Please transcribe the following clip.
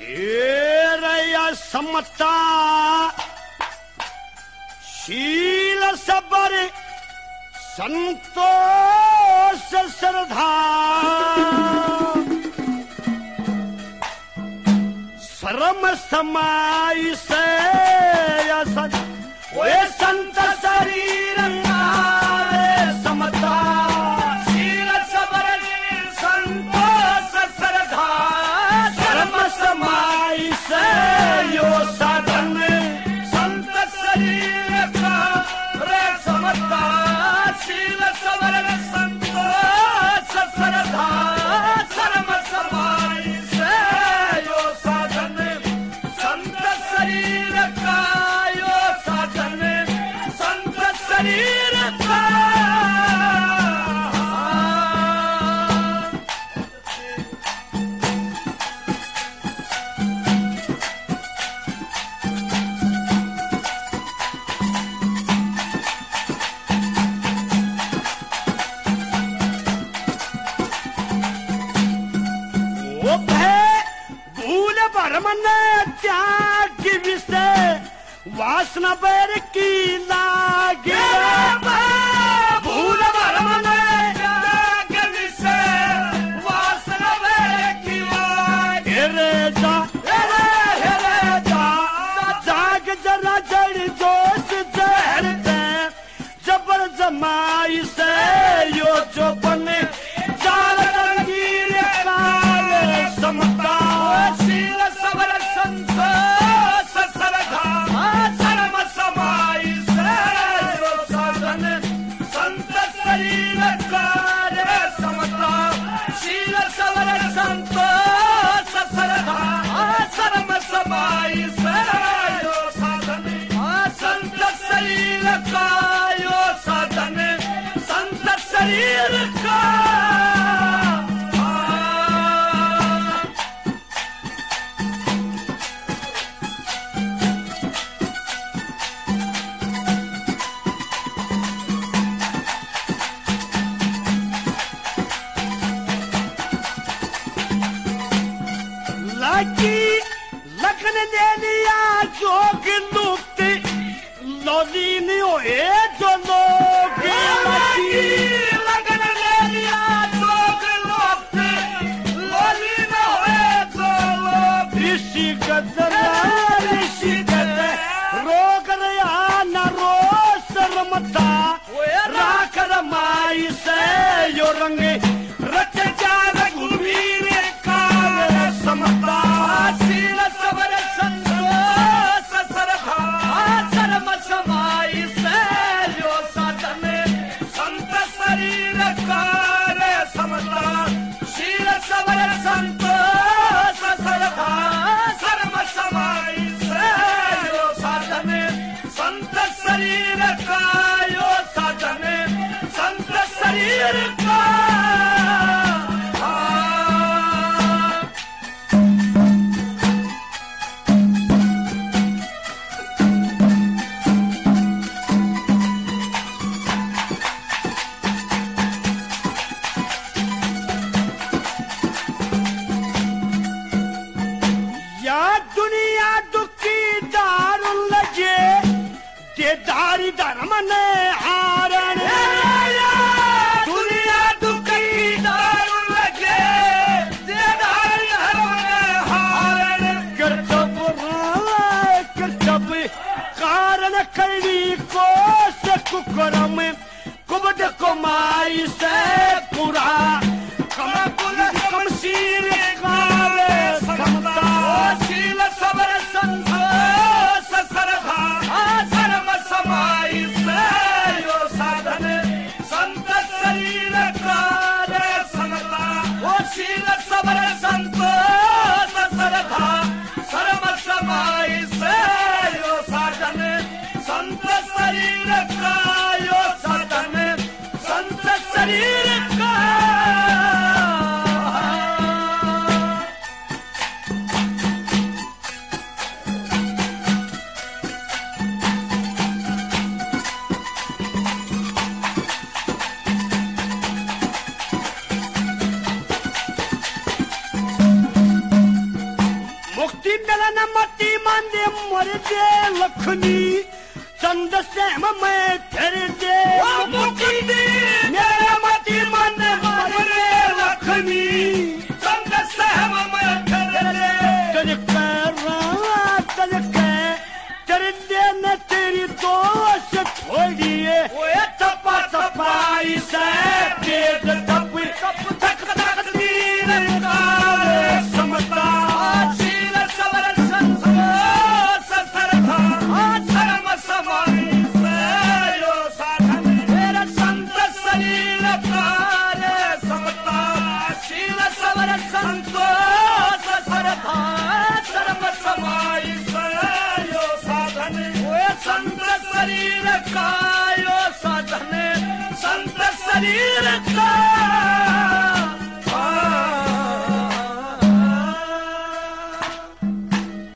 रया समता शील सबर संतोष श्रद्धा शर्म समाई से संत शरीर समता शील सबर संतोष श्रद्धा शर्म समाई से यो साधन संत शरीर का रे समता शील सबर संतोष श्रद्धा शर्म समाई से यो साधन संत शरीर का यो साधन संत शरीर का त्याग विषय वासना बैर की लागे भूल भरम त्याग विषय वासना बैर की लागे रे जा जाग जरा जड़ जोश जहर दे जबर जमाई से यो जो बने जाल जंगीर काल समता शील सबर संतोष श्रद्धा शर्म समाई से यो साधन संत शरीर का रे समता शील सबर संतोष श्रद्धा शर्म समाई से यो साधन संत शरीर का यो साधन संत शरीर का लगन दे लिया जोग लुकते लौली नहीं होए जो लोग लगन दे लिया जोग लुकते लौली न होए जो लोग ऋषि कदर रोग रया न रो शर्मता राख रमाई से यो रंग रच जाग घूमीर काल समता शील सबर संतोष श्रद्धा शर्म समाई से यो साधन संत शरीर का रे समता शील सबर संतोष श्रद्धा शर्म समाई से यो साधन संत शरीर का यो साधन संत शरीर का दारी धर्म ने हारण दुनिया दुखी दारू लगे दारी धर्म ने हारण कर्तव्य कारण कड़ी को से कुकरम कुबड को माई से पूरा कमकुल कमशीर काले समता शील सबर संतोष श्रद्धा शर्म समाई से यो साधन संत शरीर का रे समता वो शील सबर संतोष श्रद्धा शर्म समाई से यो साधन संत शरीर का यो साधन संत शरीर का दे लखनी चंद श्याम मैं फिर दे मुकुंदी मेरा मति मन मरे लखनी चंद श्याम मैं फिर दे तेरे दे न तेरी दोस्त छोड़िए थपा थपाई से तेज थप थक थक तीर काले समता शील सबर संसोस सरथा धर्म समाई से यो साधन तेरा संत शरीर काले समता शील सबर संतोष सरथा धर्म समाई से यो साधन संत शरीर का यो साधन संत शरीर